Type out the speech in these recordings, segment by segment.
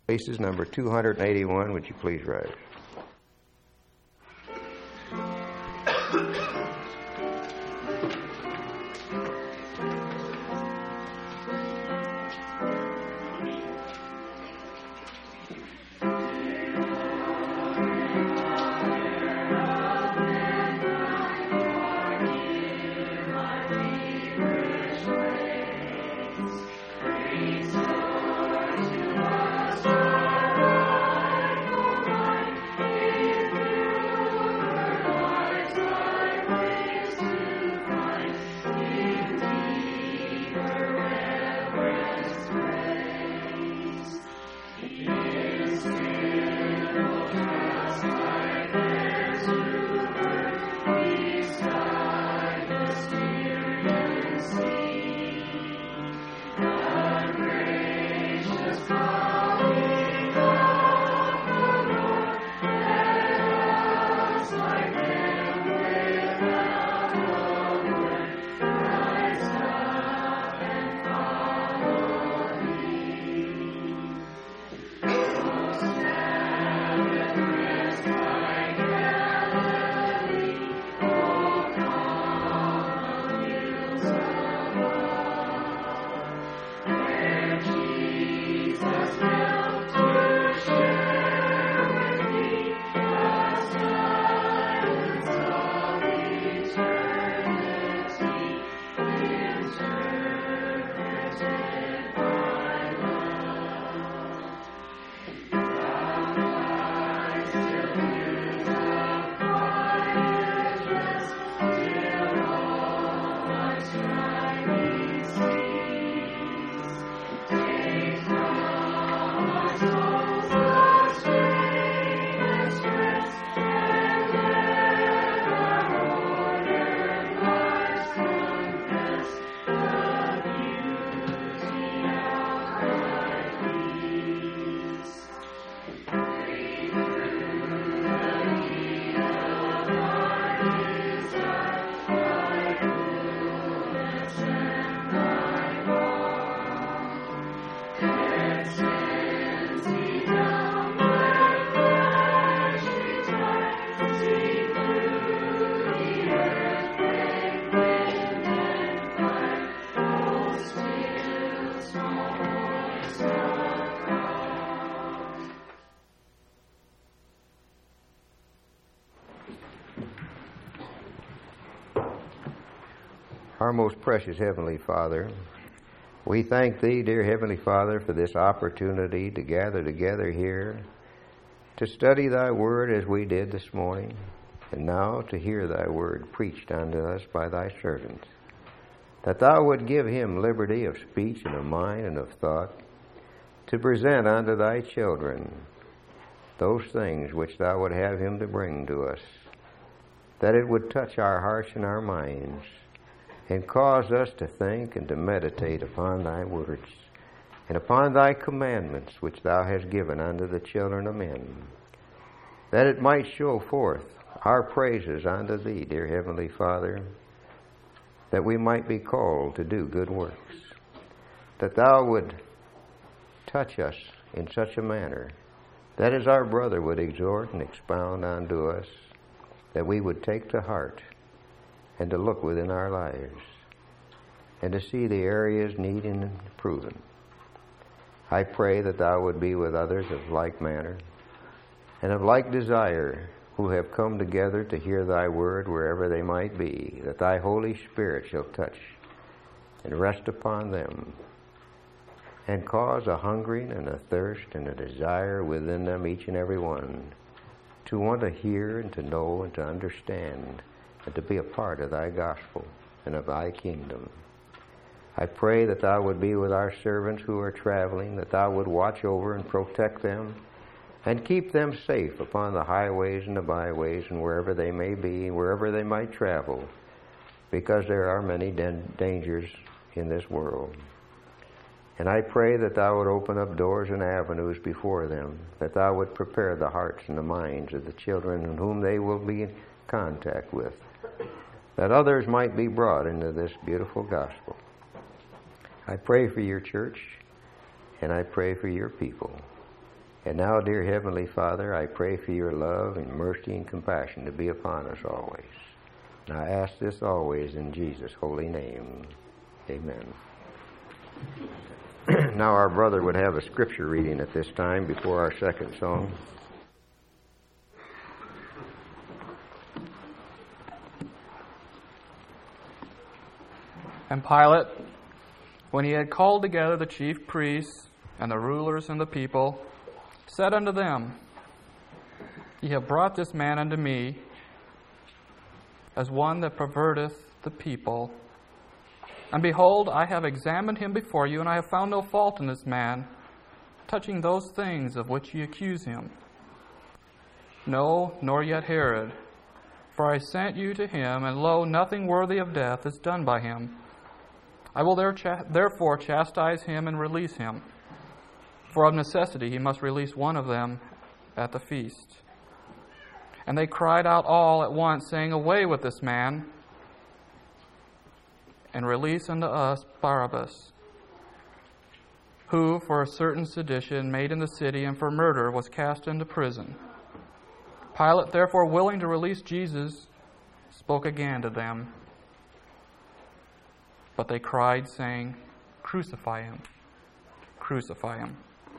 Places number 281, would you please rise? Our most precious Heavenly Father, we thank Thee, dear Heavenly Father, for this opportunity to gather together here, to study Thy Word as we did this morning, and now to hear Thy Word preached unto us by Thy servant, that Thou would give him liberty of speech and of mind and of thought, to present unto Thy children those things which Thou would have him to bring to us, that it would touch our hearts and our minds, and cause us to think and to meditate upon Thy words and upon Thy commandments which Thou hast given unto the children of men, that it might show forth our praises unto Thee, dear Heavenly Father, that we might be called to do good works, that Thou would touch us in such a manner that as our brother would exhort and expound unto us, that we would take to heart and to look within our lives, and to see the areas needing improving. I pray that Thou would be with others of like manner and of like desire who have come together to hear Thy word wherever they might be, that Thy Holy Spirit shall touch and rest upon them and cause a hungering and a thirst and a desire within them, each and every one, to want to hear and to know and to understand and to be a part of Thy gospel and of Thy kingdom. I pray that Thou would be with our servants who are traveling, that Thou would watch over and protect them and keep them safe upon the highways and the byways and wherever they may be, wherever they might travel, because there are many dangers in this world. And I pray that Thou would open up doors and avenues before them, that Thou would prepare the hearts and the minds of the children in whom they will be in contact with, that others might be brought into this beautiful gospel. I pray for Your church, and I pray for Your people. And now, dear Heavenly Father, I pray for your love and mercy and compassion to be upon us always. And I ask this always in Jesus' holy name. Amen. Now our brother would have a scripture reading at this time before our second song. And Pilate, when he had called together the chief priests and the rulers and the people, said unto them, Ye have brought this man unto me as one that perverteth the people. And behold, I have examined him before you, and I have found no fault in this man, touching those things of which ye accuse him. No, nor yet Herod. For I sent you to him, and lo, nothing worthy of death is done by him. I will therefore chastise him and release him. For of necessity he must release one of them at the feast. And they cried out all at once, saying, Away with this man, and release unto us Barabbas, who for a certain sedition made in the city and for murder was cast into prison. Pilate, therefore, willing to release Jesus, spoke again to them. But they cried, saying, Crucify him, crucify him.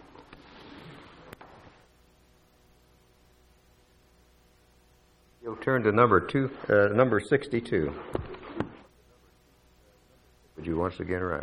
You'll turn to number 62. Would you once again write?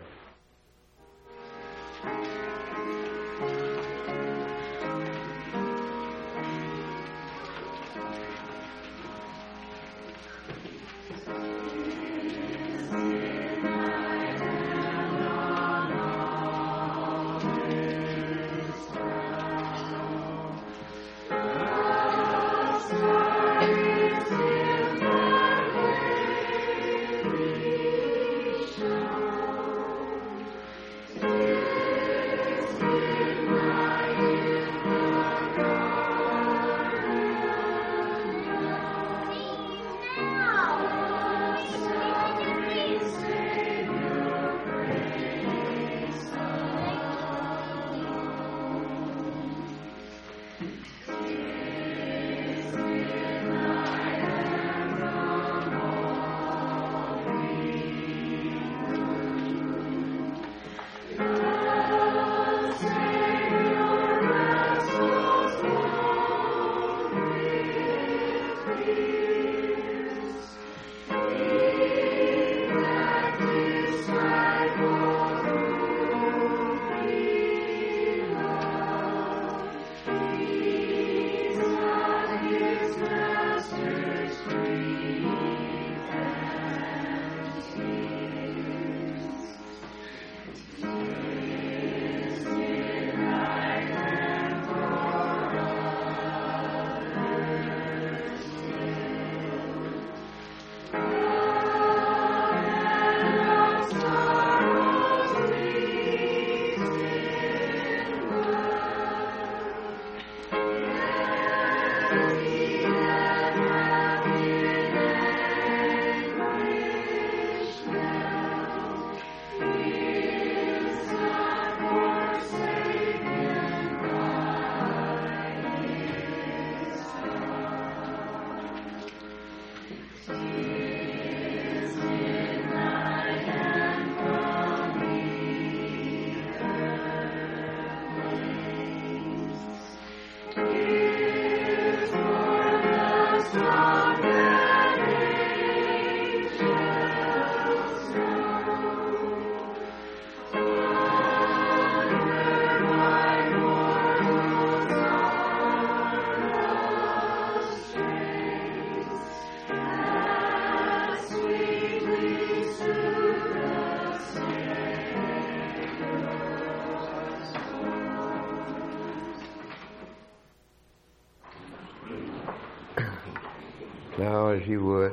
Now, as you would,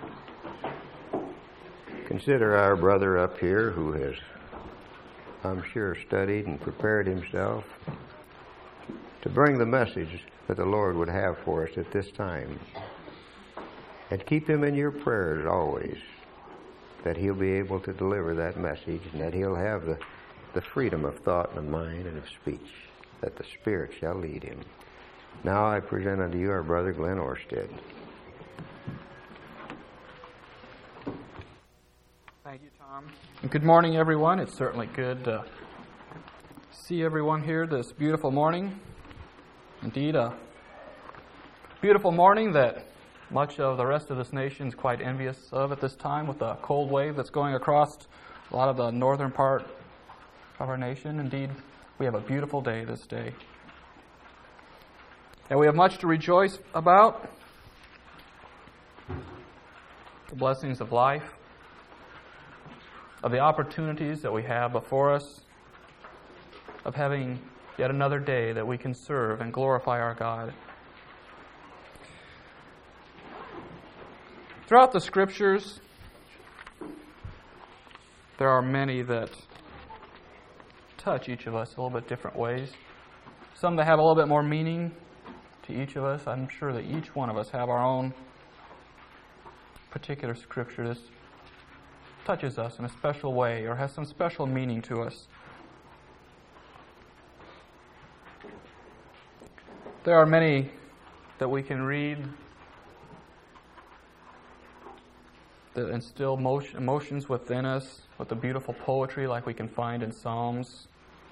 consider our brother up here who has, I'm sure, studied and prepared himself to bring the message that the Lord would have for us at this time. And keep him in your prayers always, that he'll be able to deliver that message and that he'll have the freedom of thought and of mind and of speech. that the Spirit shall lead him. Now I present unto you our brother Glenn Orsted. Thank you, Tom. And good morning, everyone. It's certainly good to see everyone here this beautiful morning. Indeed, a beautiful morning that much of the rest of this nation is quite envious of at this time with the cold wave that's going across a lot of the northern part of our nation. Indeed, we have a beautiful day this day. And we have much to rejoice about. The blessings of life, of the opportunities that we have before us, of having yet another day that we can serve and glorify our God. Throughout the Scriptures, there are many that touch each of us a little bit different ways. Some that have a little bit more meaning to each of us. I'm sure that each one of us have our own particular Scripture that touches us in a special way or has some special meaning to us. There are many that we can read that instill emotions within us with the beautiful poetry like we can find in Psalms.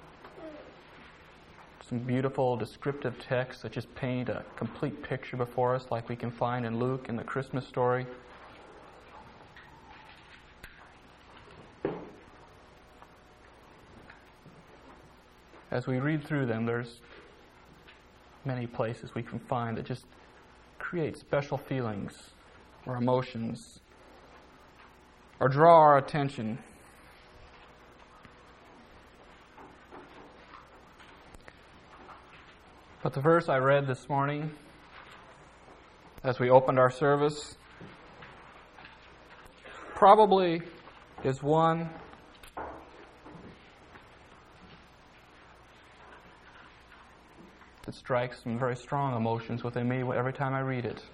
Some beautiful descriptive texts that just paint a complete picture before us like we can find in Luke in the Christmas story. As we read through them, there's many places we can find that just create special feelings or emotions or draw our attention. But the verse I read this morning as we opened our service probably is one that strikes some very strong emotions within me every time I read it.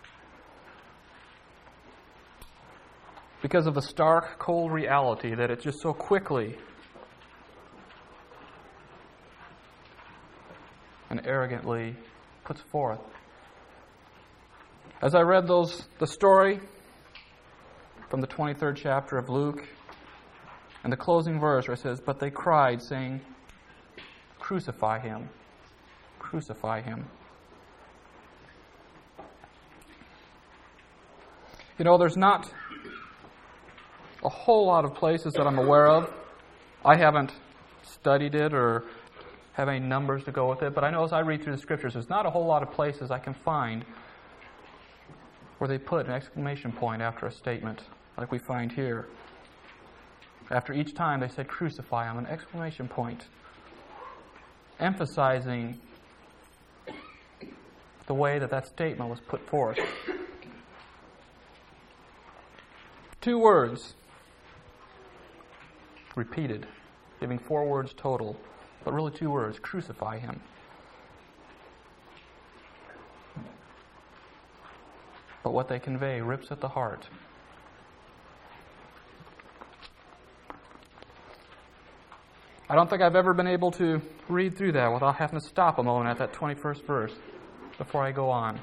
Because of the stark, cold reality that it just so quickly and arrogantly puts forth. As I read the story from the 23rd chapter of Luke, and the closing verse where it says, "But they cried, saying, 'Crucify him, crucify him.'" You know, there's not a whole lot of places that I'm aware of. I haven't studied it or have any numbers to go with it, but I know as I read through the Scriptures, there's not a whole lot of places I can find where they put an exclamation point after a statement, like we find here. After each time they said, "Crucify him," an exclamation point, emphasizing the way that statement was put forth. 2 words repeated, giving 4 words total, but really 2 words, "Crucify him." But what they convey rips at the heart. I don't think I've ever been able to read through that without having to stop a moment at that 21st verse before I go on.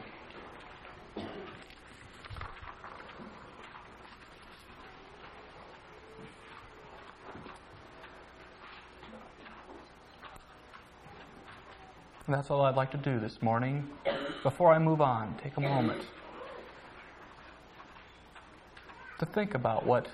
And that's all I'd like to do this morning. Before I move on, take a moment to think about what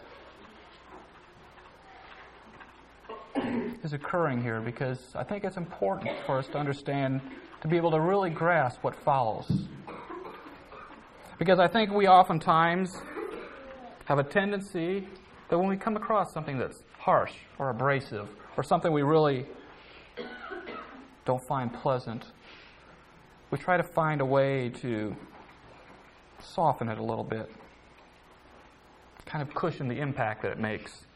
is occurring here, because I think it's important for us to understand, to be able to really grasp what follows. Because I think we oftentimes have a tendency that when we come across something that's harsh or abrasive or something we really don't find pleasant, we try to find a way to soften it a little bit, kind of cushion the impact that it makes.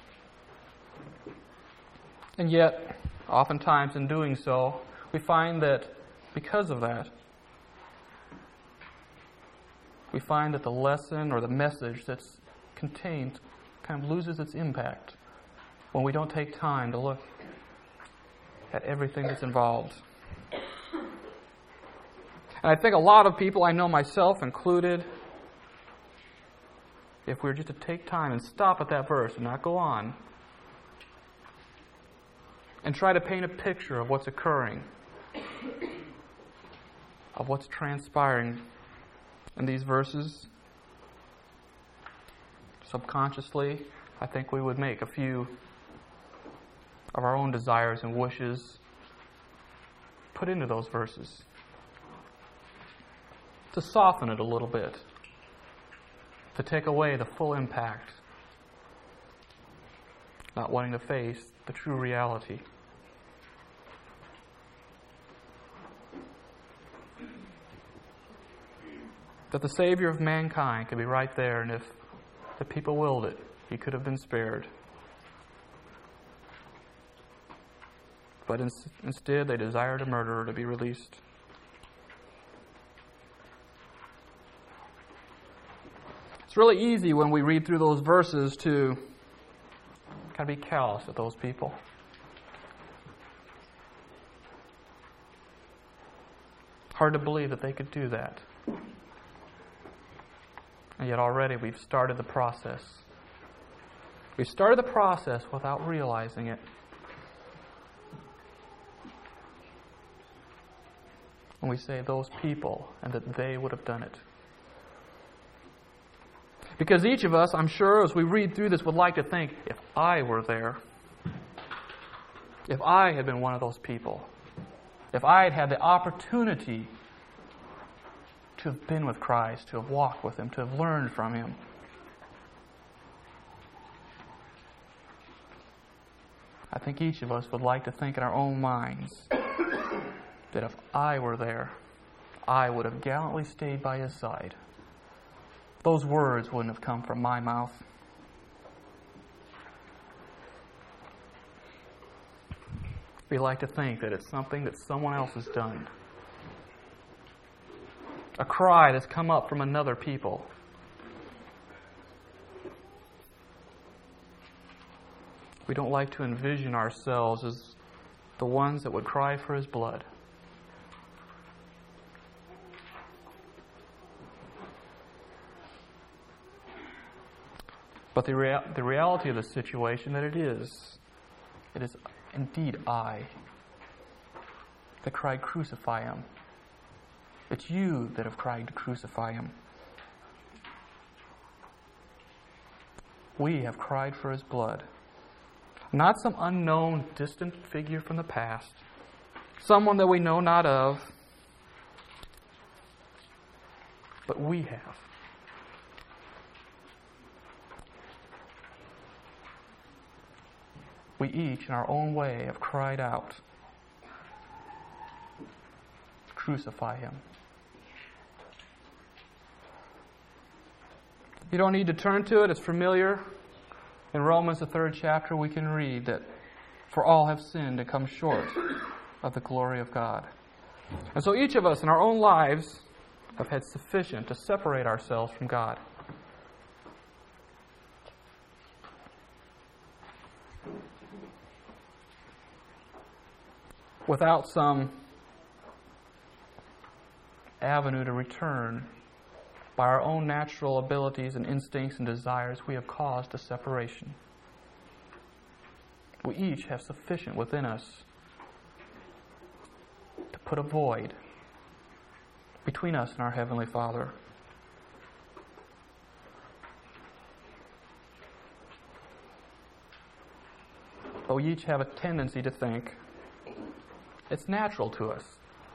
And yet, oftentimes in doing so, we find that because of that, we find that the lesson or the message that's contained kind of loses its impact when we don't take time to look at everything that's involved. And I think a lot of people, I know myself included, if we were just to take time and stop at that verse and not go on, and try to paint a picture of what's occurring, of what's transpiring in these verses, subconsciously, I think we would make a few of our own desires and wishes put into those verses to soften it a little bit, to take away the full impact, not wanting to face the true reality. That the Savior of mankind could be right there, and if the people willed it, He could have been spared. But instead, they desired a murderer to be released. It's really easy when we read through those verses to kind of be callous at those people. Hard to believe that they could do that. And yet already we've started the process. We've started the process without realizing it. When we say those people and that they would have done it. Because each of us, I'm sure, as we read through this, would like to think, if I were there, if I had been one of those people, if I had had the opportunity to have been with Christ, to have walked with Him, to have learned from Him. I think each of us would like to think in our own minds that if I were there, I would have gallantly stayed by His side. Those words wouldn't have come from my mouth. We like to think that it's something that someone else has done. A cry that's come up from another people. We don't like to envision ourselves as the ones that would cry for His blood. But the reality of the situation that it is indeed I that cried, crucify Him. It's you that have cried to crucify Him. We have cried for His blood. Not some unknown, distant figure from the past. Someone that we know not of. But we have. We each, in our own way, have cried out, crucify Him. You don't need to turn to it. It's familiar. In Romans, the 3rd chapter, we can read that for all have sinned and come short of the glory of God. And so each of us in our own lives have had sufficient to separate ourselves from God. Without some avenue to return, by our own natural abilities and instincts and desires, we have caused a separation. We each have sufficient within us to put a void between us and our Heavenly Father. But we each have a tendency to think, it's natural to us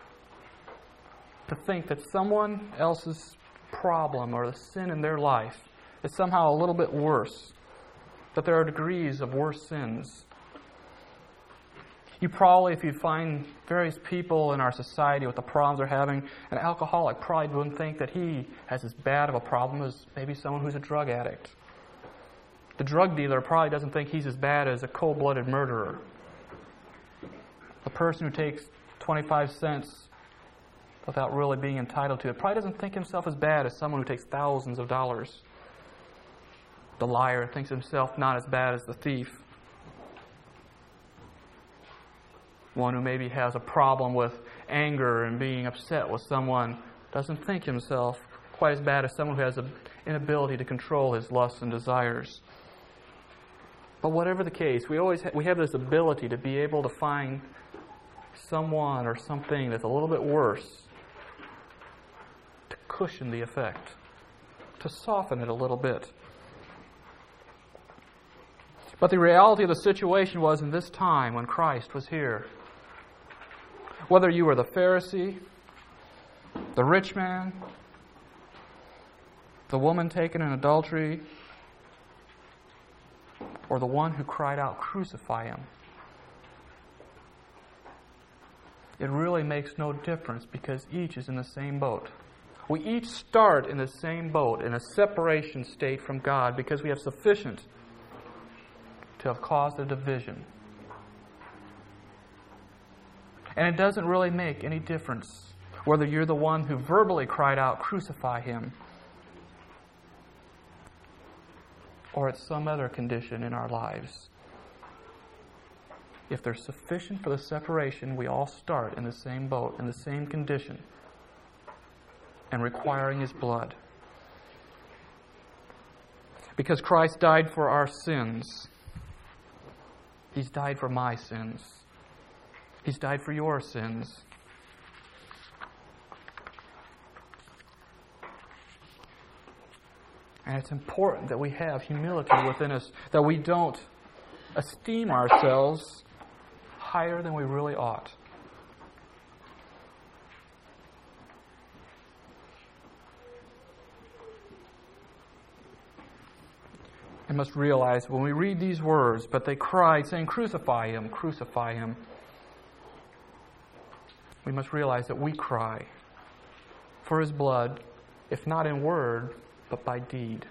to think that someone else's problem or the sin in their life is somehow a little bit worse, that there are degrees of worse sins. You probably, if you find various people in our society with the problems they're having, an alcoholic probably wouldn't think that he has as bad of a problem as maybe someone who's a drug addict. The drug dealer probably doesn't think he's as bad as a cold-blooded murderer. The person who takes 25 cents without really being entitled to it probably doesn't think himself as bad as someone who takes thousands of dollars. The liar thinks himself not as bad as the thief. One who maybe has a problem with anger and being upset with someone doesn't think himself quite as bad as someone who has an inability to control his lusts and desires. But whatever the case, we have this ability to be able to find someone or something that's a little bit worse to cushion the effect, to soften it a little bit. But the reality of the situation was in this time when Christ was here, whether you were the Pharisee, the rich man, the woman taken in adultery, or the one who cried out, "Crucify him," it really makes no difference because each is in the same boat. We each start in the same boat, in a separation state from God, because we have sufficient to have caused a division. And it doesn't really make any difference whether you're the one who verbally cried out, "Crucify him," or it's some other condition in our lives. If there's sufficient for the separation, we all start in the same boat, in the same condition, and requiring His blood. Because Christ died for our sins. He's died for my sins. He's died for your sins. And it's important that we have humility within us, that we don't esteem ourselves higher than we really ought. I must realize when we read these words, "But they cried, saying, 'Crucify him, crucify him,' we must realize that we cry for His blood, if not in word, but by deed."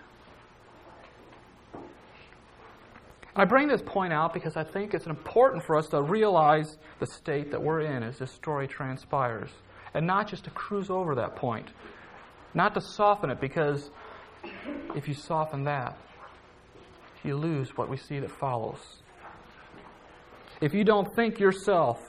I bring this point out because I think it's important for us to realize the state that we're in as this story transpires, and not just to cruise over that point, not to soften it, because if you soften that, you lose what we see that follows. If you don't think yourself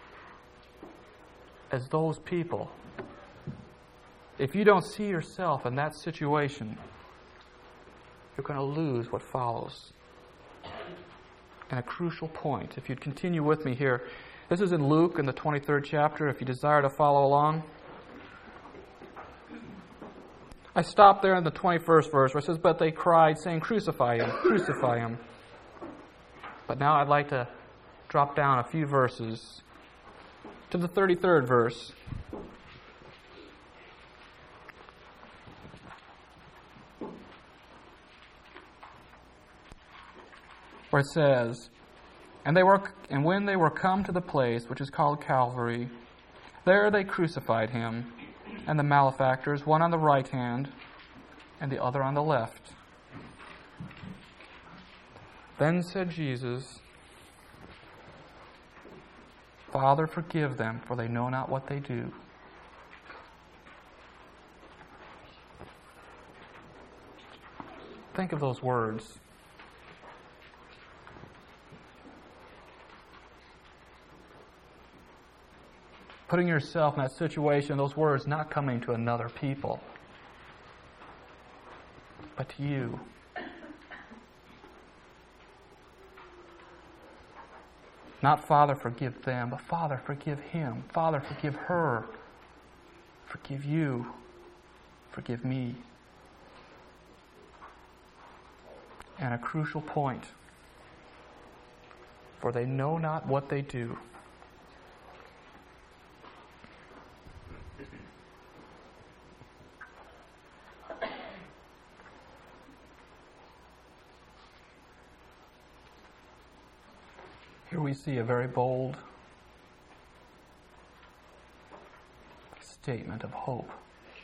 as those people, if you don't see yourself in that situation, you're going to lose what follows. And a crucial point, if you'd continue with me here, this is in Luke in the 23rd chapter, if you desire to follow along. I stopped there in the 21st verse where it says, "But they cried, saying, 'Crucify him, crucify him.'" But now I'd like to drop down a few verses to the 33rd verse. Where it says, And when they were come to the place which is called Calvary, there they crucified him, and the malefactors, one on the right hand, and the other on the left. Then said Jesus, "Father, forgive them, for they know not what they do." Think of those words. Putting yourself in that situation, those words not coming to another people, but to you. Not, "Father, forgive them," but, "Father, forgive him. Father, forgive her. Forgive you. Forgive me." And a crucial point, "For they know not what they do." Here we see a very bold statement of hope.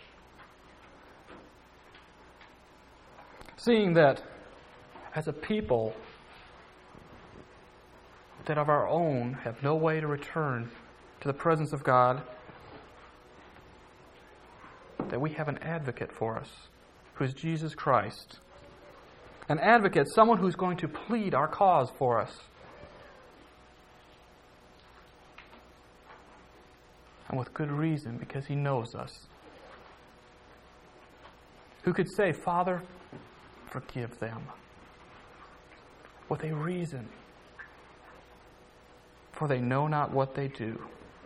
Seeing that as a people that of our own have no way to return to the presence of God, that we have an advocate for us, who is Jesus Christ. An advocate, someone who's going to plead our cause for us. And with good reason, because He knows us. Who could say, Father, forgive them? With a reason. For they know not what they do.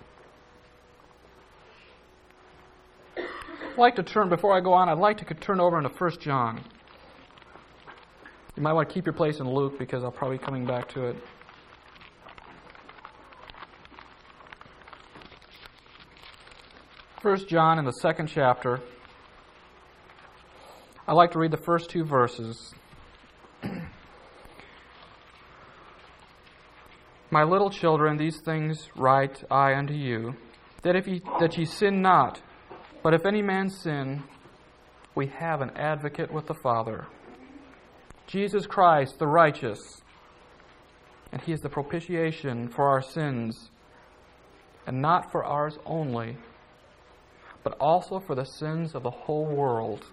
I'd like to turn, before I go on, I'd like to turn over into 1 John. You might want to keep your place in Luke because I'll probably be coming back to it. 1 John in the 2nd chapter. I'd like to read the first 2 verses. My little children, these things write I unto you, that ye sin not. But if any man sin, we have an advocate with the Father, Jesus Christ the righteous. And He is the propitiation for our sins, and not for ours only, but also for the sins of the whole world.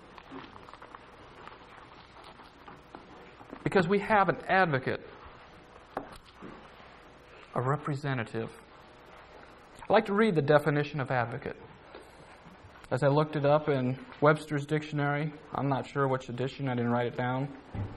Because we have an advocate, a representative. I'd like to read the definition of advocate. As I looked it up in Webster's dictionary, I'm not sure which edition, I didn't write it down.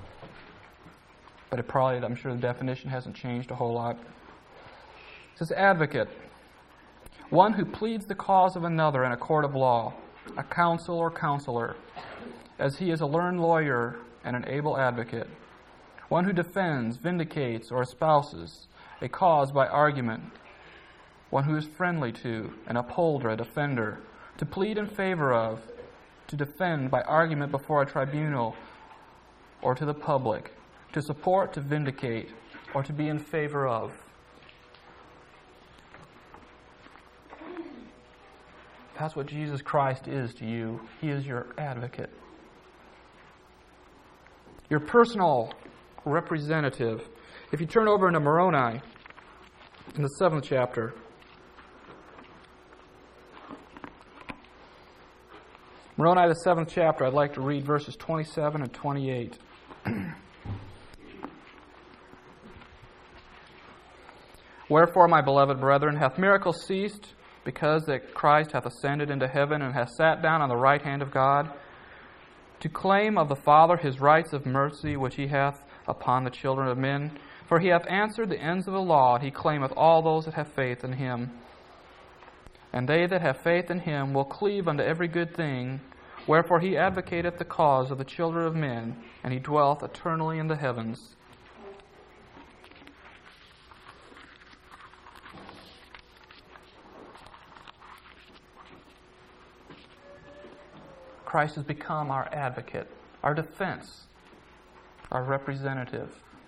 But I'm sure the definition hasn't changed a whole lot. It says advocate, one who pleads the cause of another in a court of law, a counsel or counselor, as he is a learned lawyer and an able advocate. One who defends, vindicates, or espouses a cause by argument. One who is friendly to, an upholder, a defender, to plead in favor of, to defend by argument before a tribunal or to the public, to support, to vindicate, or to be in favor of. That's what Jesus Christ is to you. He is your advocate. Your personal representative. If you turn over into Moroni, in the 7th chapter, Moroni, the 7th chapter, I'd like to read verses 27 and 28. Wherefore, my beloved brethren, hath miracle ceased, because that Christ hath ascended into heaven, and hath sat down on the right hand of God, to claim of the Father His rights of mercy, which He hath upon the children of men. For He hath answered the ends of the law, and He claimeth all those that have faith in Him. And they that have faith in Him will cleave unto every good thing, wherefore He advocateth the cause of the children of men, and He dwelleth eternally in the heavens. Christ has become our advocate, our defense, our representative,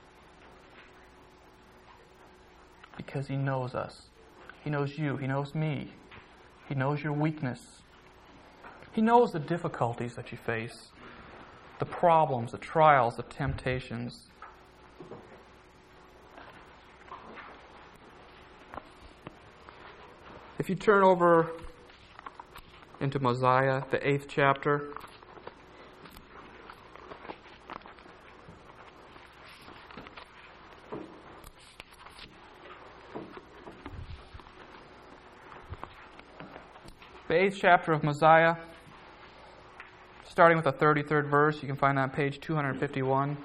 because He knows us. He knows you. He knows me. He knows your weakness. He knows the difficulties that you face, the problems, the trials, the temptations. If you turn over into Mosiah, the 8th chapter, the 8th chapter of Mosiah, starting with the 33rd verse. You can find that on page 251.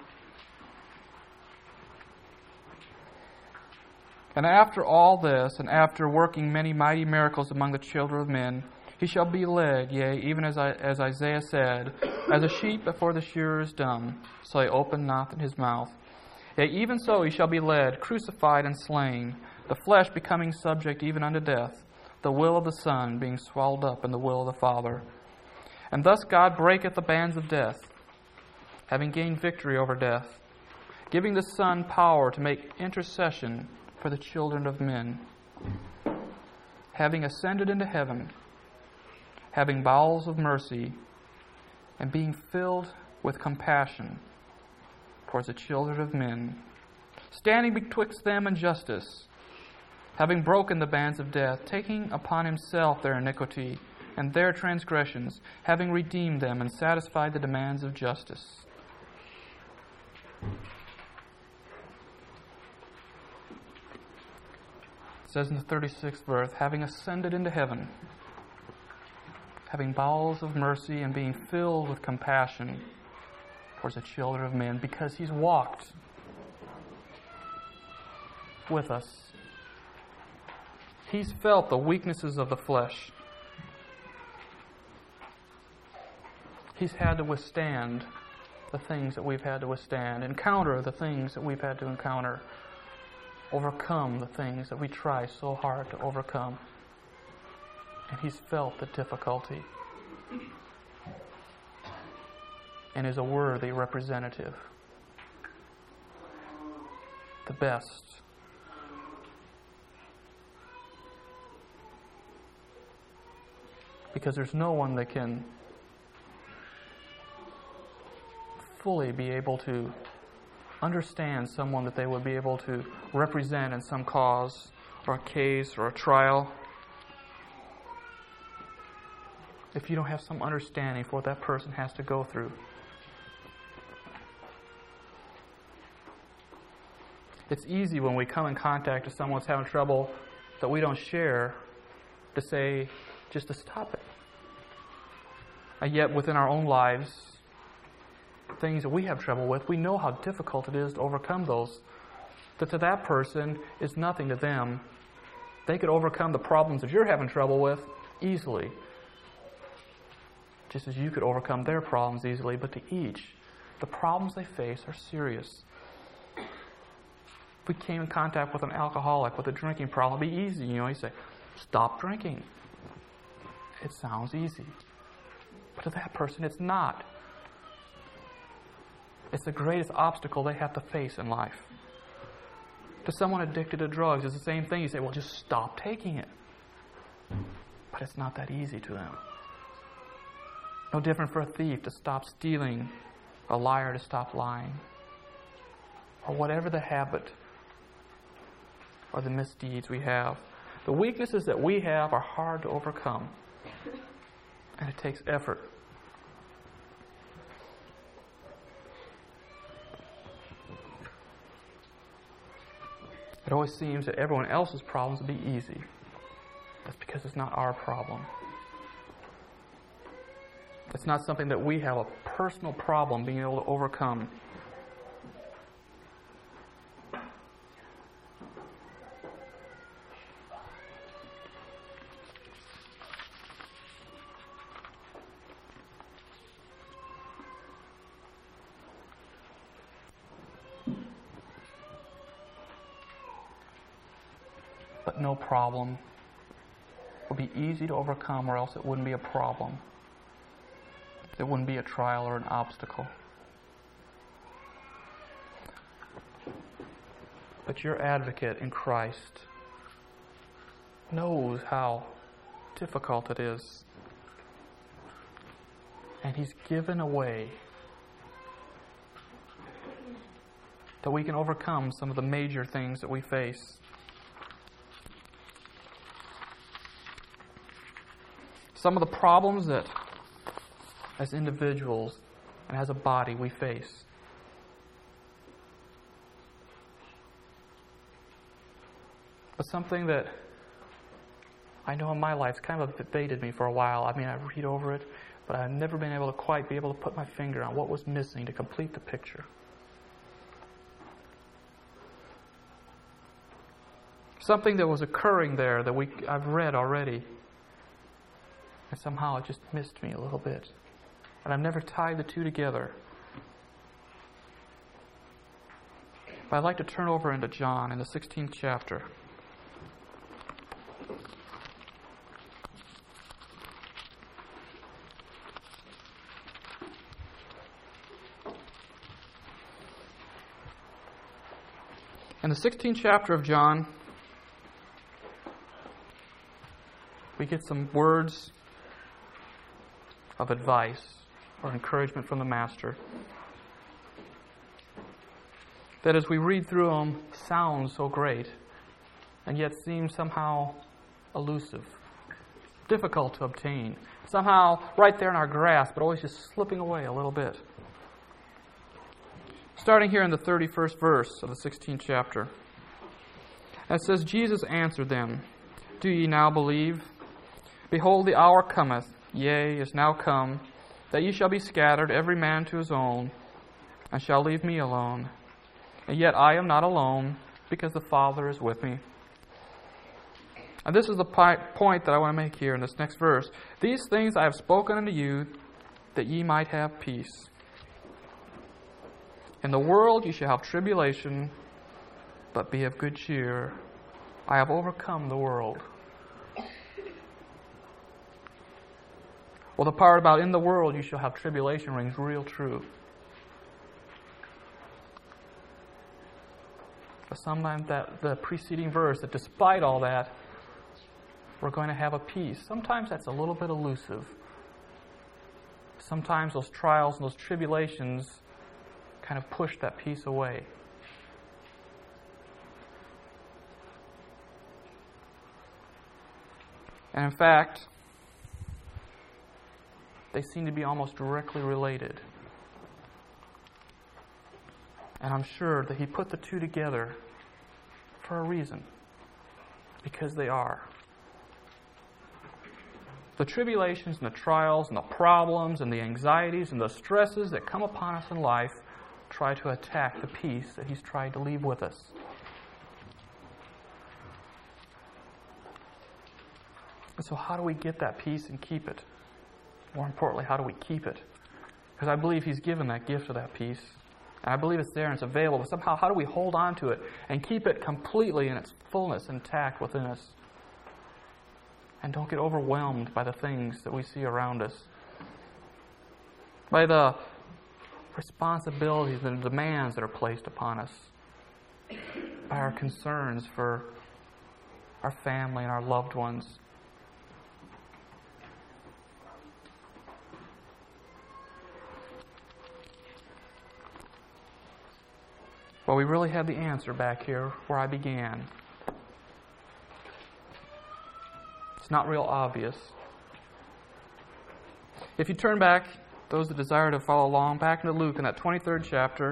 And after all this, and after working many mighty miracles among the children of men, He shall be led, yea, even as Isaiah said, as a sheep before the shearer is dumb, so He opened not His mouth. Yea, even so He shall be led, crucified and slain, the flesh becoming subject even unto death, the will of the Son being swallowed up in the will of the Father. And thus God breaketh the bands of death, having gained victory over death, giving the Son power to make intercession for the children of men. Having ascended into heaven, having bowels of mercy, and being filled with compassion towards the children of men, standing betwixt them and justice, having broken the bands of death, taking upon Himself their iniquity and their transgressions, having redeemed them and satisfied the demands of justice. It says in the 36th verse, having ascended into heaven, having bowels of mercy and being filled with compassion towards the children of men, because He's walked with us. He's felt the weaknesses of the flesh. He's had to withstand the things that we've had to withstand, encounter the things that we've had to encounter, overcome the things that we try so hard to overcome. And He's felt the difficulty and is a worthy representative. The best. Because there's no one that can fully be able to understand someone that they would be able to represent in some cause or a case or a trial if you don't have some understanding for what that person has to go through. It's easy when we come in contact with someone who's having trouble that we don't share to say just to stop it. And yet within our own lives, things that we have trouble with, we know how difficult it is to overcome those. That to that person is nothing to them. They could overcome the problems that you're having trouble with easily, just as you could overcome their problems easily. But to each, the problems they face are serious. If we came in contact with an alcoholic with a drinking problem, it'd be easy. You say, stop drinking. It sounds easy. But to that person, it's not. It's the greatest obstacle they have to face in life. To someone addicted to drugs, it's the same thing. You say, well, just stop taking it. But it's not that easy to them. No different for a thief to stop stealing, a liar to stop lying, or whatever the habit or the misdeeds we have. The weaknesses that we have are hard to overcome, and it takes effort. It always seems that everyone else's problems will be easy. That's because it's not our problem. It's not something that we have a personal problem being able to overcome. But no problem would be easy to overcome, or else it wouldn't be a problem. It wouldn't be a trial or an obstacle. But your advocate in Christ knows how difficult it is. And He's given a way that we can overcome some of the major things that we face. Some of the problems that as individuals and as a body we face. But something that I know in my life kind of evaded me for a while. I mean, I read over it, but I've never been able to quite be able to put my finger on what was missing to complete the picture. Something that was occurring there that I've read already. And somehow it just missed me a little bit. And I've never tied the two together. But I'd like to turn over into John in the 16th chapter. In the 16th chapter of John, we get some words of advice or encouragement from the Master that as we read through them sound so great and yet seem somehow elusive, difficult to obtain, somehow right there in our grasp but always just slipping away a little bit. Starting here in the 31st verse of the 16th chapter. And it says, Jesus answered them, Do ye now believe? Behold, the hour cometh, yea, is now come, that ye shall be scattered, every man to his own, and shall leave me alone. And yet I am not alone, because the Father is with me. And this is the point that I want to make here in this next verse. These things I have spoken unto you, that ye might have peace. In the world ye shall have tribulation, but be of good cheer. I have overcome the world. Well, the part about in the world you shall have tribulation rings real true. But sometimes the preceding verse, that despite all that, we're going to have a peace. Sometimes that's a little bit elusive. Sometimes those trials and those tribulations kind of push that peace away. And in fact, they seem to be almost directly related. And I'm sure that he put the two together for a reason. Because they are. The tribulations and the trials and the problems and the anxieties and the stresses that come upon us in life try to attack the peace that he's tried to leave with us. And so how do we get that peace and keep it? More importantly, how do we keep it? Because I believe he's given that gift of that peace. And I believe it's there and it's available. But somehow, how do we hold on to it and keep it completely in its fullness intact within us? And don't get overwhelmed by the things that we see around us. By the responsibilities and demands that are placed upon us. By our concerns for our family and our loved ones. Well, we really have the answer back here where I began. It's not real obvious. If you turn back, those that desire to follow along, back into Luke in that 23rd chapter,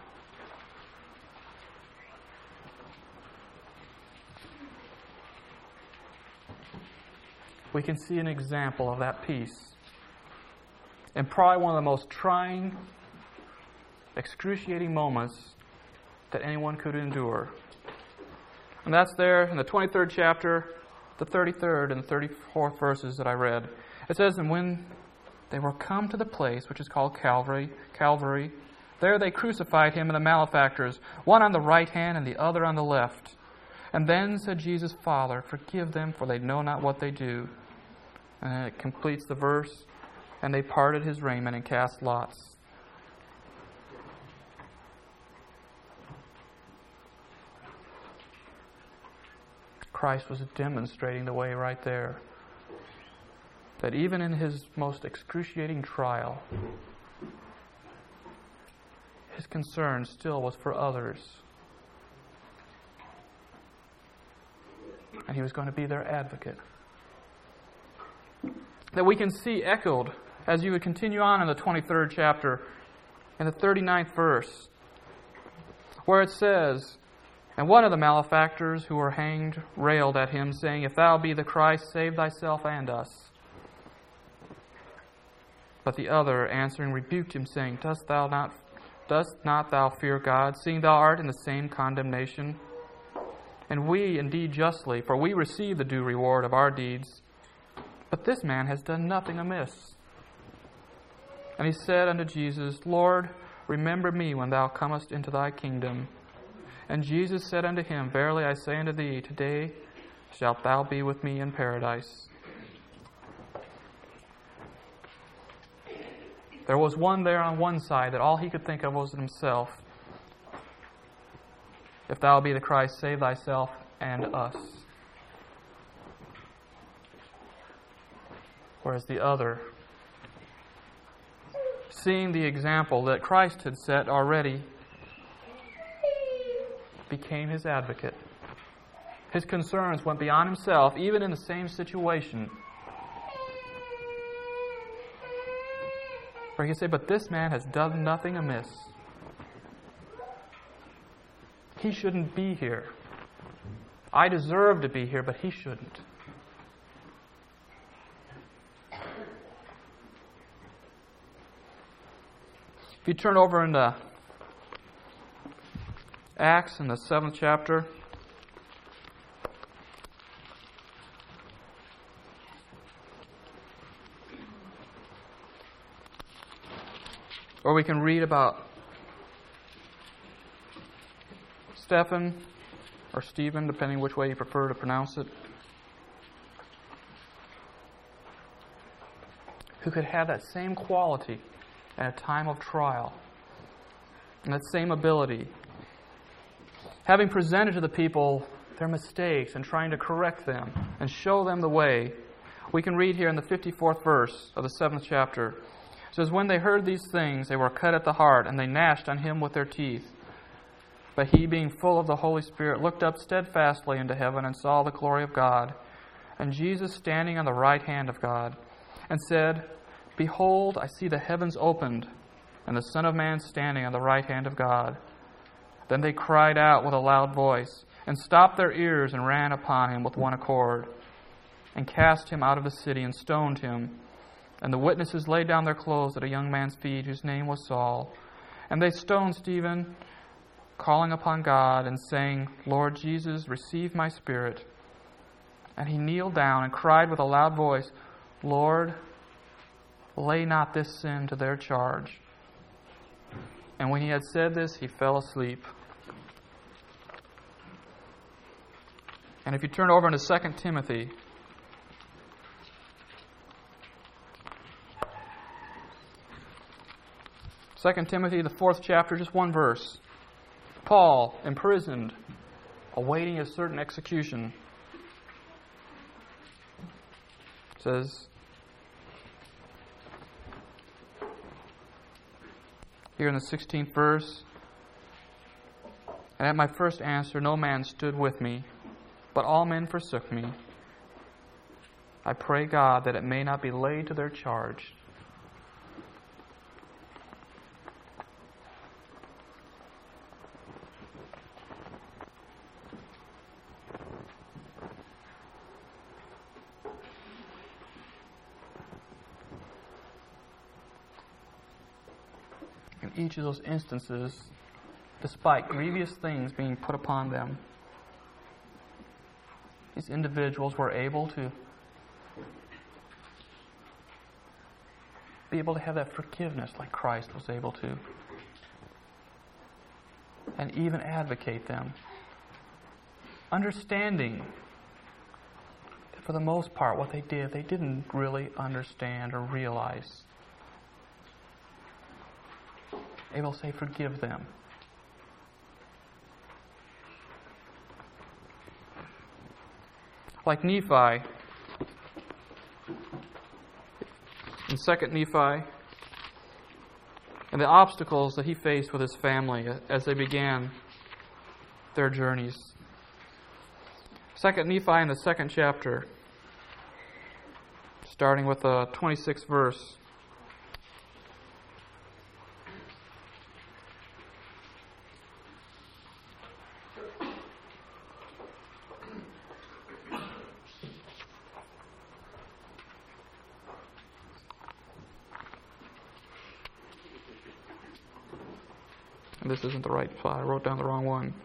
we can see an example of that peace. And probably one of the most trying, excruciating moments that anyone could endure. And that's there in the 23rd chapter, the 33rd and the 34th verses that I read. It says, And when they were come to the place which is called Calvary, there they crucified him and the malefactors, one on the right hand and the other on the left. And then said Jesus, Father, forgive them, for they know not what they do. And it completes the verse, And they parted his raiment and cast lots. Christ was demonstrating the way right there. That even in his most excruciating trial, his concern still was for others. And he was going to be their advocate. That we can see echoed as you would continue on in the 23rd chapter, in the 39th verse, where it says, And one of the malefactors who were hanged railed at him, saying, If thou be the Christ, save thyself and us. But the other, answering, rebuked him, saying, Dost not thou fear God, seeing thou art in the same condemnation? And we indeed justly, for we receive the due reward of our deeds. But this man has done nothing amiss. And he said unto Jesus, Lord, remember me when thou comest into thy kingdom. And Jesus said unto him, Verily I say unto thee, today shalt thou be with me in paradise. There was one there on one side that all he could think of was himself. If thou be the Christ, save thyself and us. Whereas the other, seeing the example that Christ had set already, became his advocate. His concerns went beyond himself, even in the same situation. For he could say, But this man has done nothing amiss. He shouldn't be here. I deserve to be here, but he shouldn't. If you turn over into Acts in the 7th chapter, or we can read about Stephen, or Stephen, depending which way you prefer to pronounce it, who could have that same quality at a time of trial, and that same ability. Having presented to the people their mistakes and trying to correct them and show them the way, we can read here in the 54th verse of the 7th chapter. It says, "When they heard these things, they were cut at the heart, and they gnashed on him with their teeth. But he, being full of the Holy Spirit, looked up steadfastly into heaven and saw the glory of God, and Jesus standing on the right hand of God, and said, Behold, I see the heavens opened, and the Son of Man standing on the right hand of God. Then they cried out with a loud voice, and stopped their ears, and ran upon him with one accord, and cast him out of the city, and stoned him. And the witnesses laid down their clothes at a young man's feet, whose name was Saul. And they stoned Stephen, calling upon God, and saying, Lord Jesus, receive my spirit. And he kneeled down and cried with a loud voice, Lord, lay not this sin to their charge. And when he had said this, he fell asleep." And if you turn over into 2 Timothy, the 4th chapter, just one verse. Paul, imprisoned, awaiting a certain execution, says here in the 16th verse, "And at my first answer no man stood with me, but all men forsook me. I pray God that it may not be laid to their charge." In each of those instances, despite grievous things being put upon them, these individuals were able to have that forgiveness like Christ was able to, and even advocate them, understanding that for the most part what they didn't really understand or realize. Able to say, forgive them. Like Nephi, in 2 Nephi, and the obstacles that he faced with his family as they began their journeys. 2 Nephi in the 2nd chapter, starting with the 26th verse. And this isn't the right spot. I wrote down the wrong one.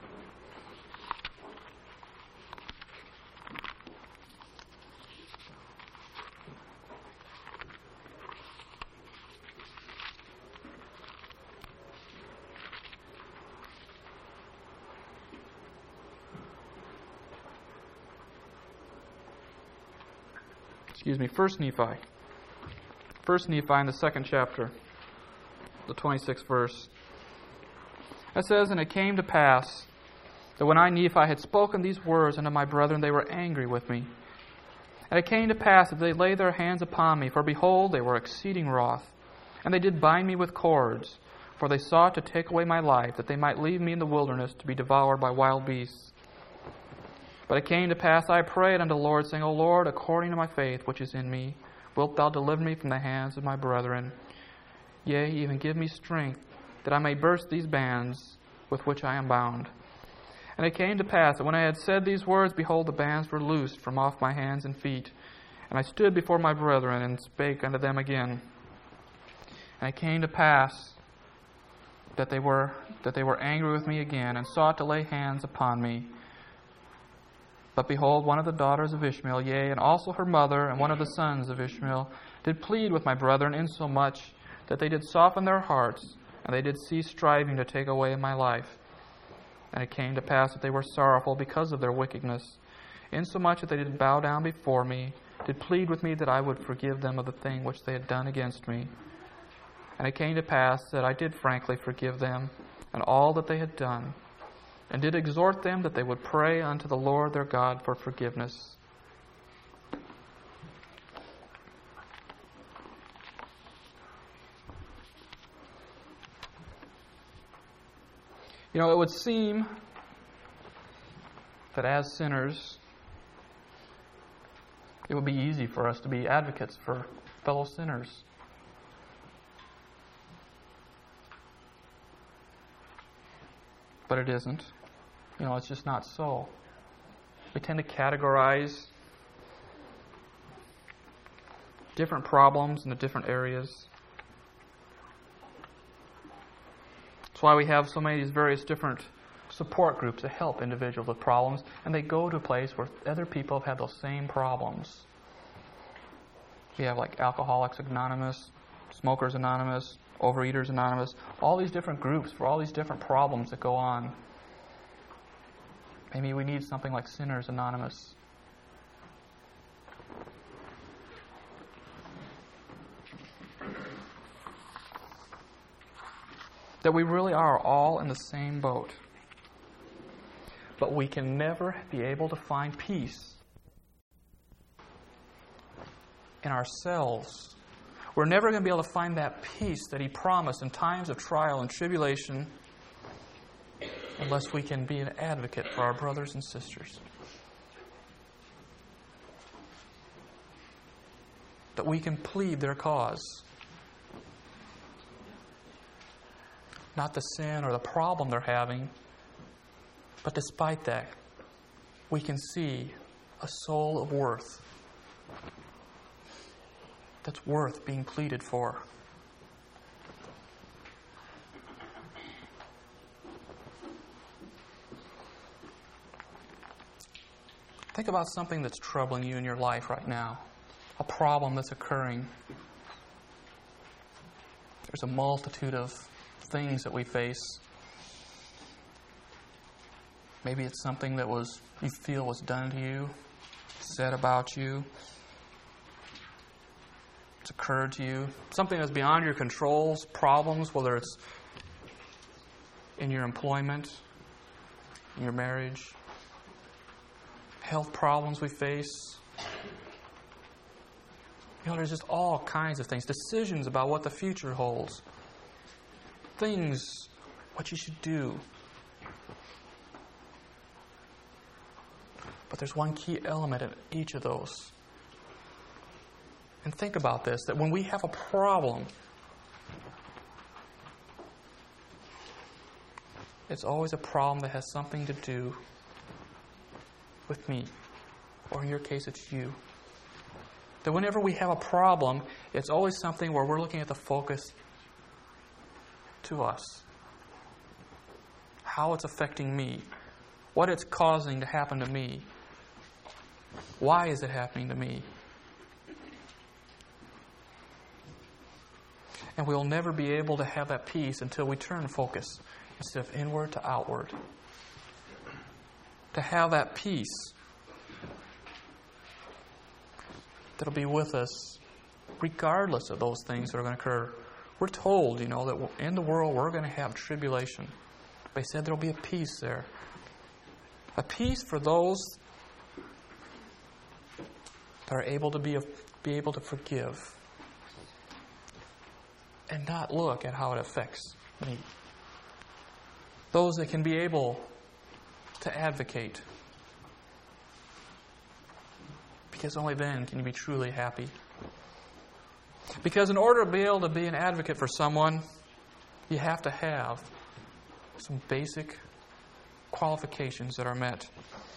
Excuse me, 1 Nephi. 1 Nephi in the 2nd chapter, the 26th verse. It says, "And it came to pass that when I, Nephi, had spoken these words unto my brethren, they were angry with me. And it came to pass that they laid their hands upon me, for behold, they were exceeding wroth. And they did bind me with cords, for they sought to take away my life, that they might leave me in the wilderness to be devoured by wild beasts. But it came to pass, I prayed unto the Lord, saying, O Lord, according to my faith which is in me, wilt thou deliver me from the hands of my brethren? Yea, even give me strength, that I may burst these bands with which I am bound. And it came to pass that when I had said these words, behold, the bands were loosed from off my hands and feet. And I stood before my brethren and spake unto them again. And it came to pass that they were angry with me again, and sought to lay hands upon me. But behold, one of the daughters of Ishmael, yea, and also her mother, and one of the sons of Ishmael, did plead with my brethren, insomuch that they did soften their hearts, and they did cease striving to take away my life. And it came to pass that they were sorrowful because of their wickedness, insomuch that they did bow down before me, did plead with me that I would forgive them of the thing which they had done against me. And it came to pass that I did frankly forgive them, and all that they had done, and did exhort them that they would pray unto the Lord their God for forgiveness. You know, it would seem that as sinners, it would be easy for us to be advocates for fellow sinners. But it isn't. You know, it's just not so. We tend to categorize different problems into different areas. That's why we have so many of these various different support groups that help individuals with problems, and they go to a place where other people have had those same problems. We have like Alcoholics Anonymous, Smokers Anonymous, Overeaters Anonymous, all these different groups for all these different problems that go on. Maybe we need something like Sinners Anonymous. That we really are all in the same boat. But we can never be able to find peace in ourselves. We're never going to be able to find that peace that He promised in times of trial and tribulation unless we can be an advocate for our brothers and sisters. That we can plead their cause. Not the sin or the problem they're having, but despite that, we can see a soul of worth that's worth being pleaded for. Think about something that's troubling you in your life right now, a problem that's occurring. There's a multitude of things that we face. Maybe it's something that you feel was done to you, said about you, it's occurred to you. Something that's beyond your controls, problems, whether it's in your employment, in your marriage, health problems we face. You know, there's just all kinds of things. Decisions about what the future holds. Things, what you should do. But there's one key element in each of those. And think about this, that when we have a problem, it's always a problem that has something to do with me. Or in your case, it's you. That whenever we have a problem, it's always something where we're looking at the focus to us. How it's affecting me. What it's causing to happen to me. Why is it happening to me? And we'll never be able to have that peace until we turn focus instead of inward to outward. To have that peace that'll be with us regardless of those things that are going to occur. We're told, that in the world we're going to have tribulation. But He said there'll be a peace there. A peace for those that are able to be able to forgive and not look at how it affects me. Those that can be able to advocate. Because only then can you be truly happy. Because in order to be able to be an advocate for someone, you have to have some basic qualifications that are met.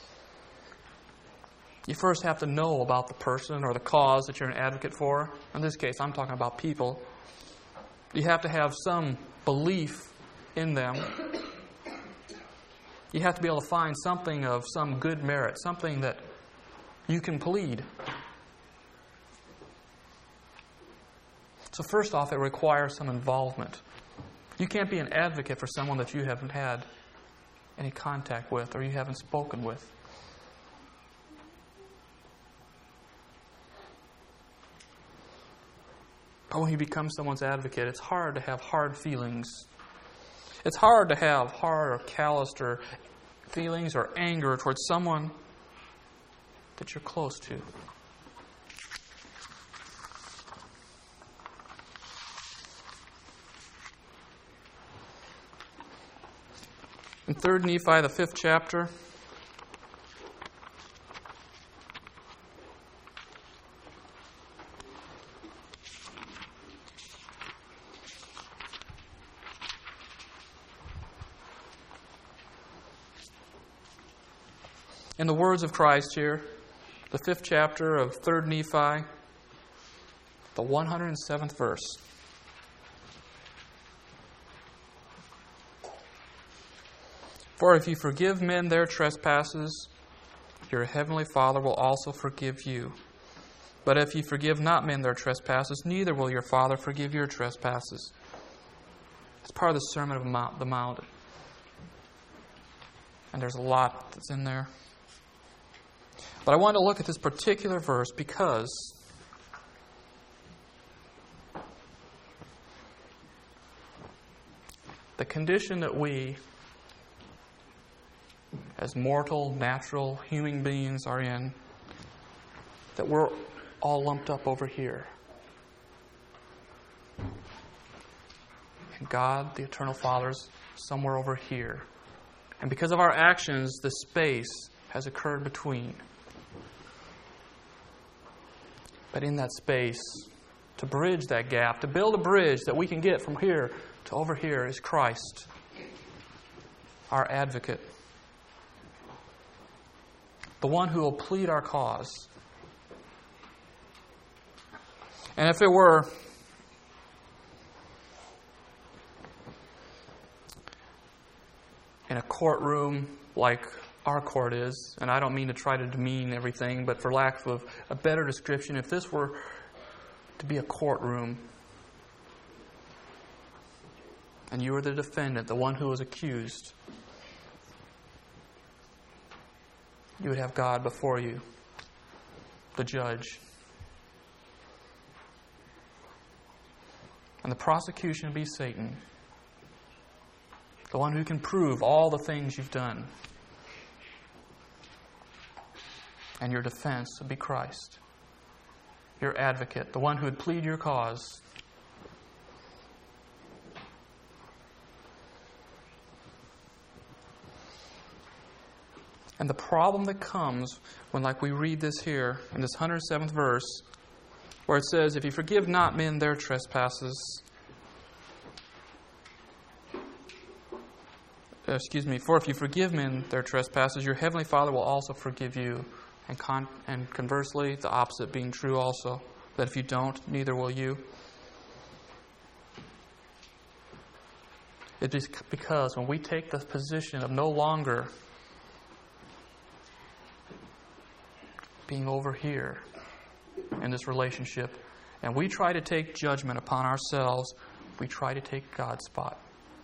You first have to know about the person or the cause that you're an advocate for. In this case, I'm talking about people. You have to have some belief in them. You have to be able to find something of some good merit, something that you can plead. So first off, it requires some involvement. You can't be an advocate for someone that you haven't had any contact with or you haven't spoken with. But when you become someone's advocate, it's hard to have hard feelings. It's hard to have hard or calloused or feelings or anger towards someone that you're close to. In 3 Nephi, the 5th chapter, in the words of Christ here, the 5th chapter of 3 Nephi, the 107th verse. For if you forgive men their trespasses, your heavenly Father will also forgive you. But if you forgive not men their trespasses, neither will your Father forgive your trespasses. It's part of the Sermon on the Mount. And there's a lot that's in there. But I want to look at this particular verse because the condition that we, as mortal, natural human beings are in, that we're all lumped up over here. And God, the Eternal Father's somewhere over here. And because of our actions, the space has occurred between. But in that space, to bridge that gap, to build a bridge that we can get from here to over here is Christ, our advocate. The one who will plead our cause. And if it were in a courtroom like our court is, and I don't mean to try to demean everything, but for lack of a better description, if this were to be a courtroom and you were the defendant, the one who was accused, you would have God before you, the judge. And the prosecution would be Satan, the one who can prove all the things you've done. And your defense would be Christ, your advocate, the one who would plead your cause. And the problem that comes when, like we read this here in this 107th verse, where it says, if you forgive not men their trespasses, for if you forgive men their trespasses, your heavenly Father will also forgive you. And conversely, the opposite being true also, that if you don't, neither will you. It is because when we take the position of no longer being over here in this relationship, and we try to take judgment upon ourselves, we try to take God's spot.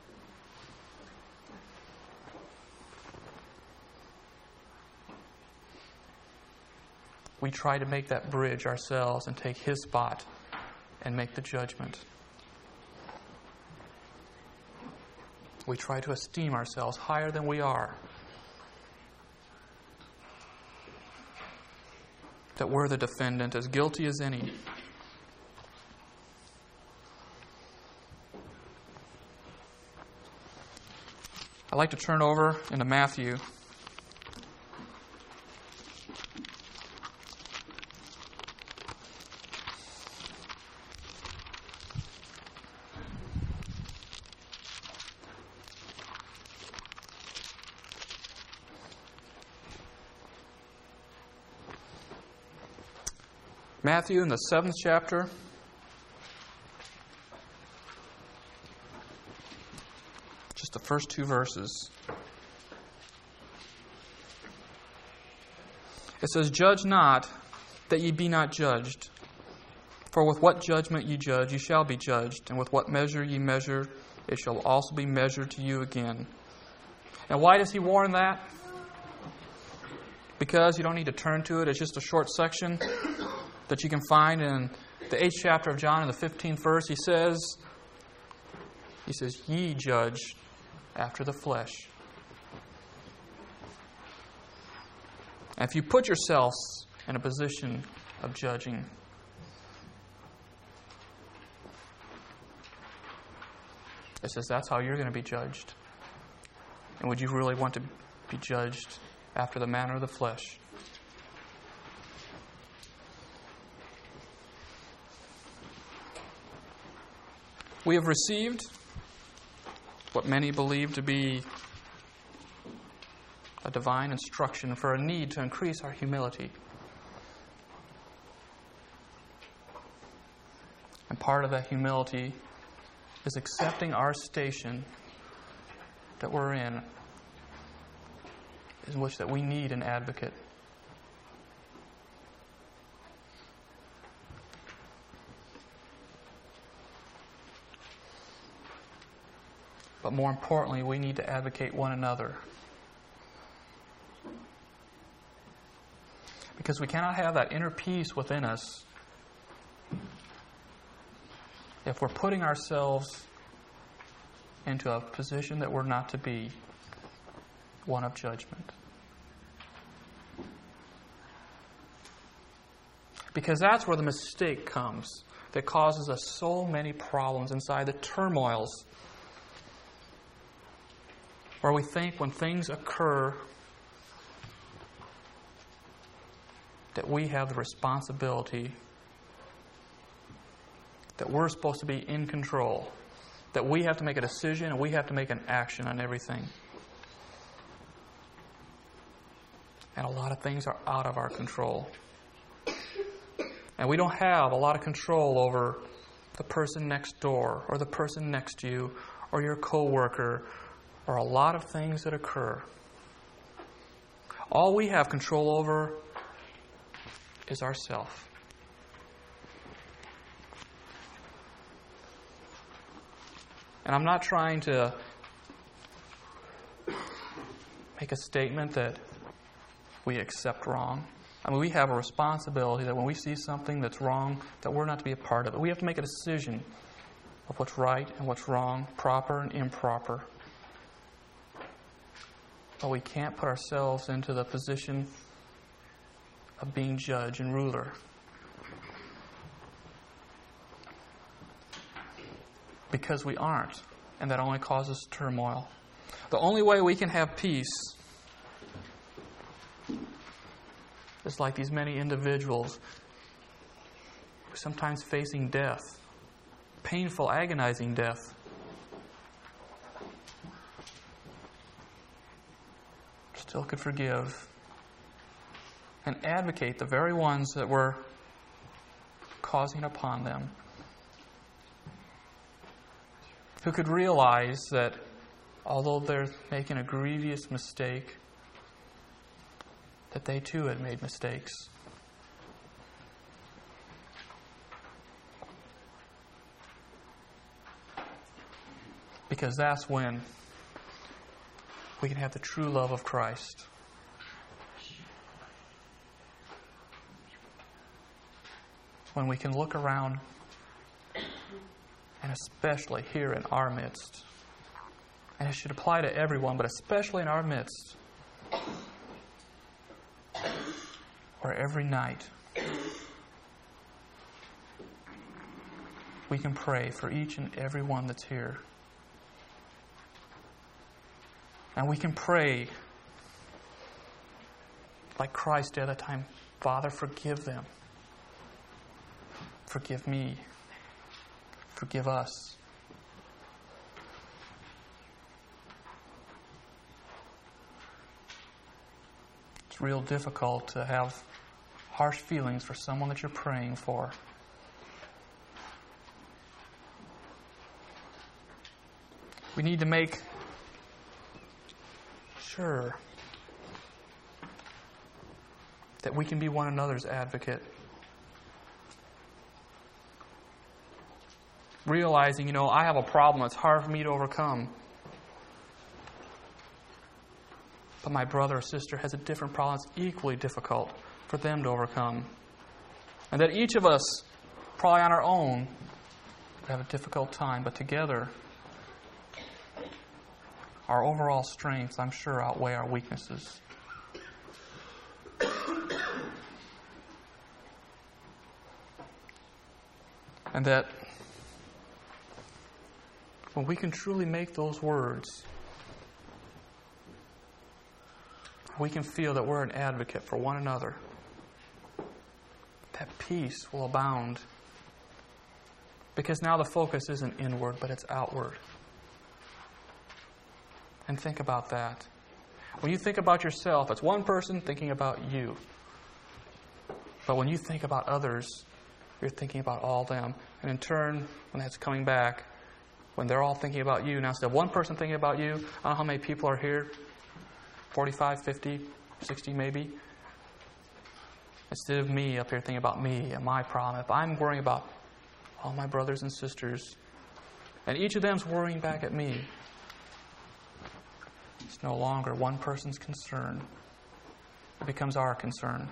We try to make that bridge ourselves and take His spot and make the judgment. We try to esteem ourselves higher than we are. That we're the defendant, as guilty as any. I'd like to turn over into Matthew. Matthew in the 7th chapter. Just the first 2 verses. It says, "Judge not, that ye be not judged. For with what judgment ye judge, ye shall be judged. And with what measure ye measure, it shall also be measured to you again." And why does he warn that? Because you don't need to turn to it. It's just a short section that you can find in the 8th chapter of John in the 15th verse. He says, "Ye judge after the flesh." And if you put yourselves in a position of judging, it says that's how you're going to be judged. And would you really want to be judged after the manner of the flesh? We have received what many believe to be a divine instruction for a need to increase our humility. And part of that humility is accepting our station that we're in which that we need an advocate. But more importantly, we need to advocate one another. Because we cannot have that inner peace within us if we're putting ourselves into a position that we're not to be, one of judgment. Because that's where the mistake comes that causes us so many problems inside, the turmoils, where we think when things occur that we have the responsibility, that we're supposed to be in control, that we have to make a decision and we have to make an action on everything. And a lot of things are out of our control. And we don't have a lot of control over the person next door or the person next to you or your coworker or a lot of things that occur. All we have control over is ourself. And I'm not trying to make a statement that we accept wrong. I mean, we have a responsibility that when we see something that's wrong, that we're not to be a part of it. We have to make a decision of what's right and what's wrong, proper and improper. But we can't put ourselves into the position of being judge and ruler. Because we aren't. And that only causes turmoil. The only way we can have peace is like these many individuals who are sometimes facing death, painful, agonizing death. Still could forgive and advocate the very ones that were causing upon them. Who could realize that although they're making a grievous mistake, that they too had made mistakes. Because that's when we can have the true love of Christ. When we can look around, and especially here in our midst, and it should apply to everyone, but especially in our midst, where every night we can pray for each and every one that's here. And we can pray like Christ did at that time, Father, forgive them. Forgive me. Forgive us. It's real difficult to have harsh feelings for someone that you're praying for. We need to make sure that we can be one another's advocate. Realizing, I have a problem that's hard for me to overcome. But my brother or sister has a different problem that's equally difficult for them to overcome. And that each of us, probably on our own, would have a difficult time, but together, our overall strengths, I'm sure, outweigh our weaknesses. And that when we can truly make those words, we can feel that we're an advocate for one another. That peace will abound. Because now the focus isn't inward, but it's outward. And think about that. When you think about yourself, it's one person thinking about you. But when you think about others, you're thinking about all them. And in turn, when that's coming back, when they're all thinking about you, now instead of one person thinking about you, I don't know how many people are here, 45, 50, 60 maybe. Instead of me up here thinking about me and my problem, if I'm worrying about all my brothers and sisters, and each of them's worrying back at me, it's no longer one person's concern. It becomes our concern.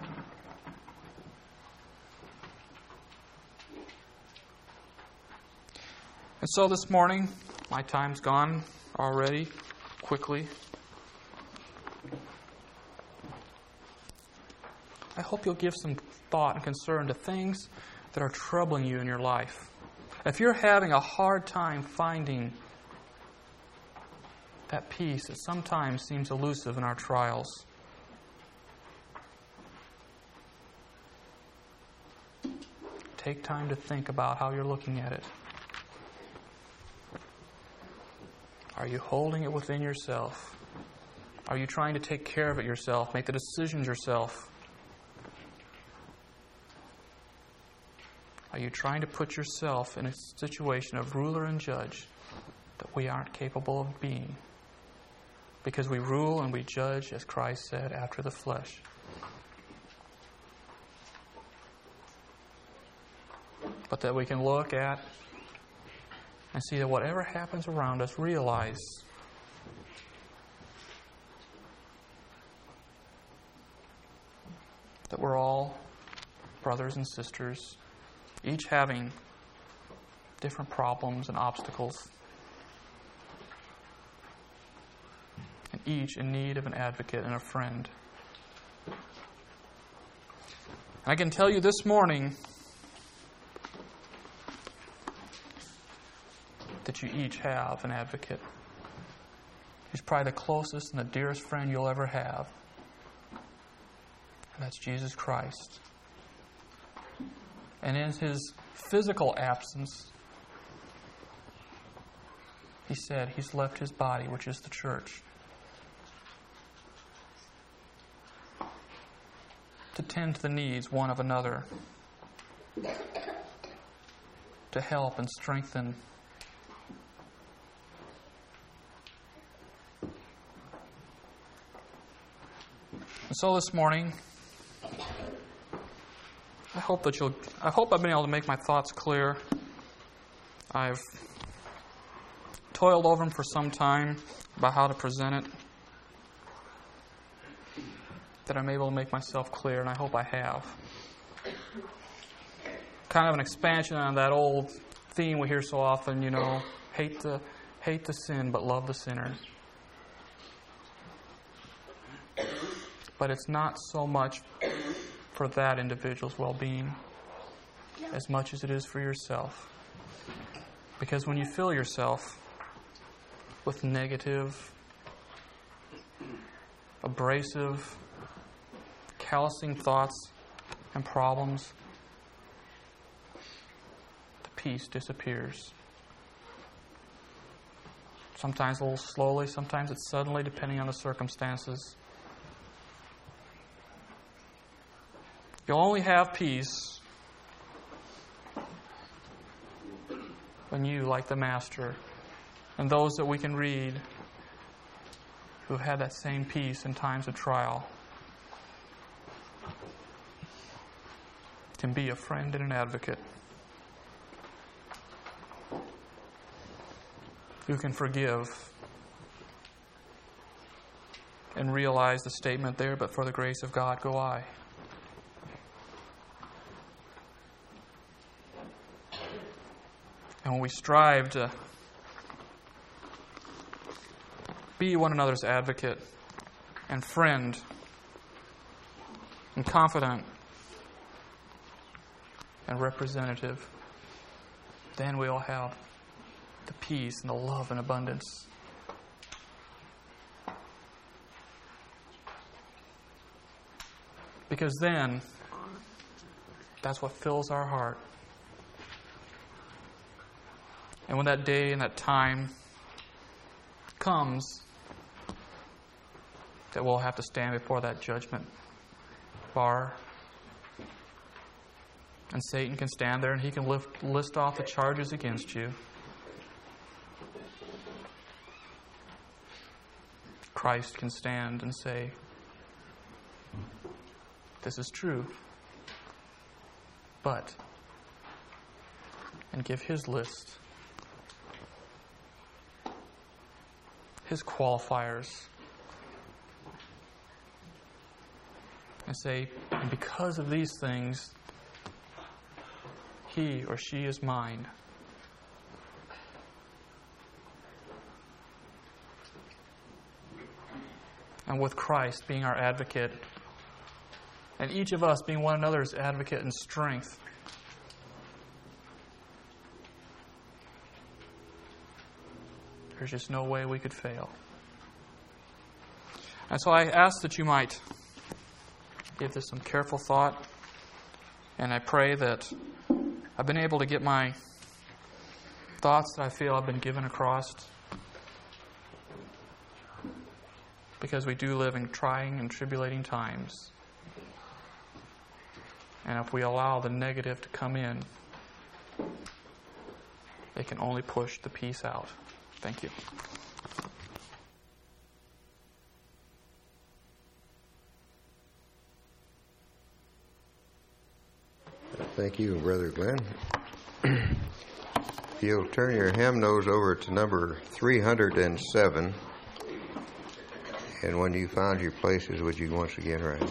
And so this morning, my time's gone already, quickly. I hope you'll give some thought and concern to things that are troubling you in your life. If you're having a hard time finding that peace that sometimes seems elusive in our trials, take time to think about how you're looking at it. Are you holding it within yourself? Are you trying to take care of it yourself, make the decisions yourself? Are you trying to put yourself in a situation of ruler and judge that we aren't capable of being? Because we rule and we judge, as Christ said, after the flesh. But that we can look at and see that whatever happens around us, realize that we're all brothers and sisters, each having different problems and obstacles, and each in need of an advocate and a friend. And I can tell you this morning that you each have an advocate. He's probably the closest and the dearest friend you'll ever have. And that's Jesus Christ. And in His physical absence, He said He's left His body, which is the church, to tend to the needs one of another, to help and strengthen. And so this morning, I hope I've been able to make my thoughts clear. I've toiled over them for some time about how to present it, that I'm able to make myself clear, and I hope I have. Kind of an expansion on that old theme we hear so often, hate the sin but love the sinner. But it's not so much for that individual's well-being as much as it is for yourself. Because when you fill yourself with negative, abrasive, callousing thoughts and problems, the peace disappears. Sometimes a little slowly, sometimes it's suddenly, depending on the circumstances. You'll only have peace when you, like the Master, and those that we can read who have had that same peace in times of trial, can be a friend and an advocate who can forgive and realize the statement there, but for the grace of God go I. And when we strive to be one another's advocate and friend and confidant and representative, then we'll have the peace and the love and abundance. Because then, that's what fills our heart. And when that day and that time comes, that we'll have to stand before that judgment bar, and Satan can stand there and he can list off the charges against you. Christ can stand and say, this is true, but, and give his list, his qualifiers, and say, and because of these things, he or she is mine. And with Christ being our advocate, and each of us being one another's advocate and strength, there's just no way we could fail. And so I ask that you might give this some careful thought, and I pray that I've been able to get my thoughts that I feel I've been given across, because we do live in trying and tribulating times. And if we allow the negative to come in, they can only push the peace out. Thank you. Thank you, Brother Glenn. If you'll turn your hymnals over to number 307, and when you found your places, would you once again write?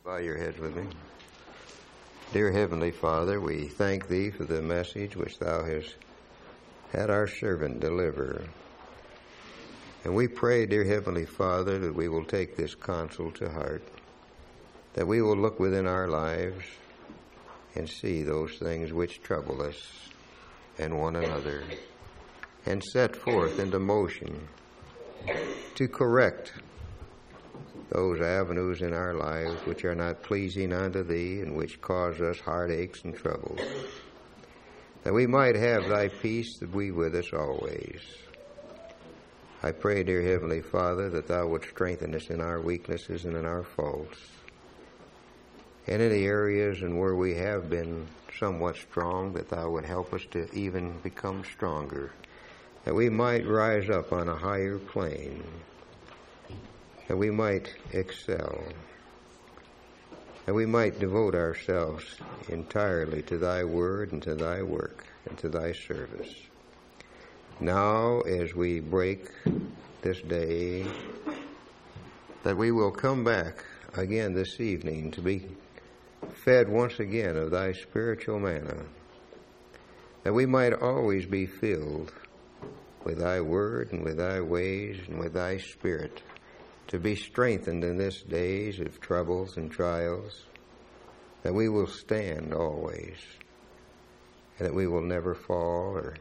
Bow your heads with me. Dear Heavenly Father, we thank Thee for the message which Thou hast had our servant deliver. And we pray, dear Heavenly Father, that we will take this counsel to heart, that we will look within our lives and see those things which trouble us and one another, and set forth into motion to correct those avenues in our lives which are not pleasing unto Thee and which cause us heartaches and troubles, that we might have Thy peace that be with us always. I pray, dear Heavenly Father, that Thou would strengthen us in our weaknesses and in our faults, and in the areas and where we have been somewhat strong, that Thou would help us to even become stronger, that we might rise up on a higher plane, that we might excel, that we might devote ourselves entirely to Thy word and to Thy work and to Thy service. Now, as we break this day, that we will come back again this evening to be fed once again of Thy spiritual manna, that we might always be filled with Thy word and with Thy ways and with Thy Spirit, to be strengthened in this days of troubles and trials, that we will stand always, and that we will never fall or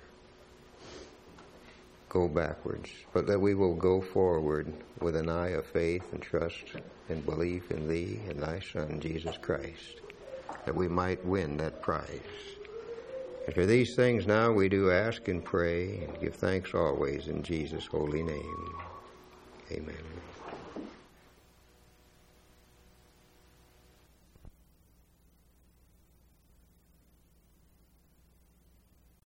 go backwards, but that we will go forward with an eye of faith and trust and belief in Thee and Thy Son, Jesus Christ, that we might win that prize. And for these things now we do ask and pray and give thanks always in Jesus' holy name. Amen.